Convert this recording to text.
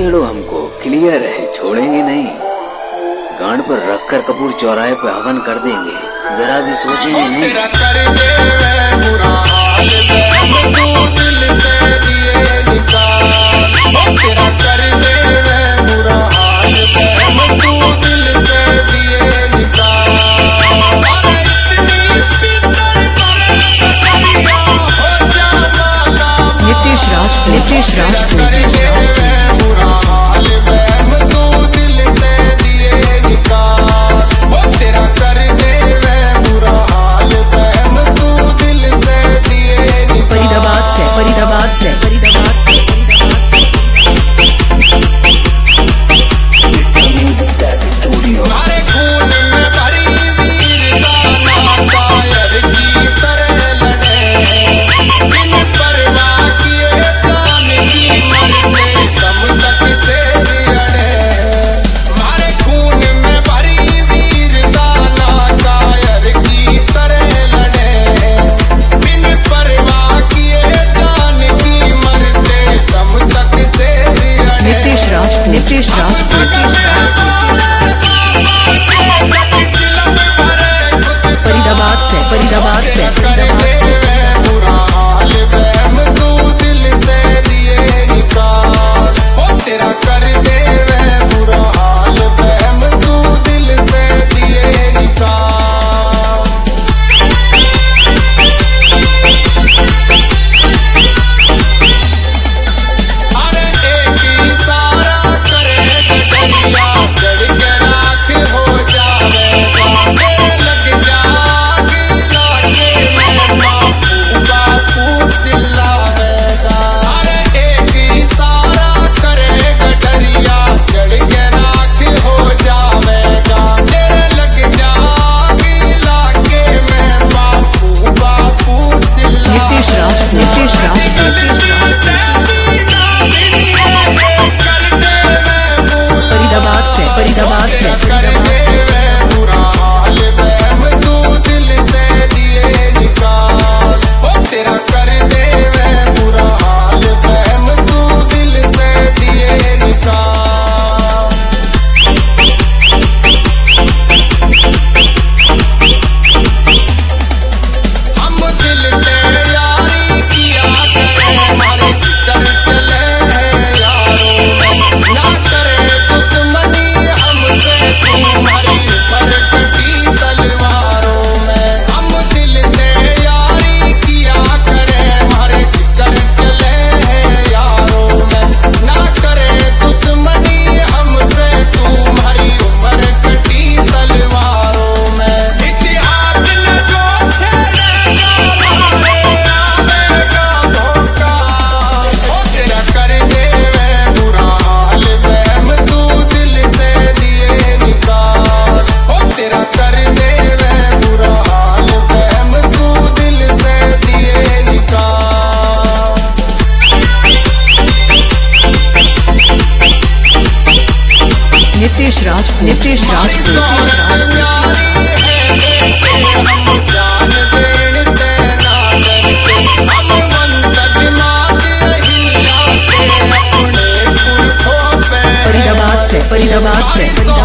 छेड़ो हमको, क्लियर है, छोड़ेंगे नहीं। गांड पर रखकर कपूर चौराहे पे हवन कर देंगे, जरा भी सोचेंगे नहीं। तेरा कर दे बुरा हाल तू दिल से दिए निकाल। तेरा कर दे बुरा हाल तू दिल से दिए निकाल। नितेश राज, नितेश राज, नितेश राज। बुरा हाल तू दिल से दिए निकाल। तेरा कर दे बुरा हाल तू दिल से दिए निकाल। फरीदाबाद से, फरीदाबाद से, फरीदाबाद से, तुम्हारे खून में भरी वीरता कायर की तरह लड़े। बिन परवाह किए जान की मरते दम तक से अड़े। तुम्हारे खून में भरी वीरता कायर की तरह लड़े। बिन परवाह किए जान की मरते दम तक से अड़े। नितेश राज, नितेश राज, नितेश राज। फरीदाबाद से, फरीदाबाद से, फरीदाबाद से। बुरा हाल तू दिल से दिए निकाल। तेरा कर दे बुरा हाल तू दिल से दिए निकाल। अरे एक इशारा करे डरिया चढ़ के राख हो जावेगा। लग जागी लागे में बापू बापू चिल्लावेगा। अरे एक इशारा करे डरिया चढ़ के राख हो जावेगा। लग जागी लागे में बापू बापू चिल्लावेगा। नितेश राज, नितेश राज, नितेश राज। फरीदाबाद से, फरीदाबाद से, फरीदाबाद से। बुरा हाल तू दिल से दिए निकाल। तेरा कर दे बुरा हाल तू दिल से दिए निकाल। हम दिल पे यारी किया करे हमारे कर चले हैं यारों में। ना करे दुश्मनी हमसे तुम्हारी पर कटी तलवारों में। हम दिल पे यारी किया करे हमारे कर चले हैं यारों में। ना करे दुश्मनी हमसे तुम्हारी उम्र कटी तलवारों में। इतिहास न जो छेड़ेगा हमारे आवेगा धोखा। तेरा कर दे बुरा हाल तू दिल से दिए निकाल। तेरा कर दे बुरा हाल तू दिल से दिए निकाल। नितेश राज, नितेश राज, नितेश राज। हम जान देते ना डरते। हम वंशज मात यही आते अपने पुरखों पे। फरीदाबाद से, फरीदाबाद से, फरीदाबाद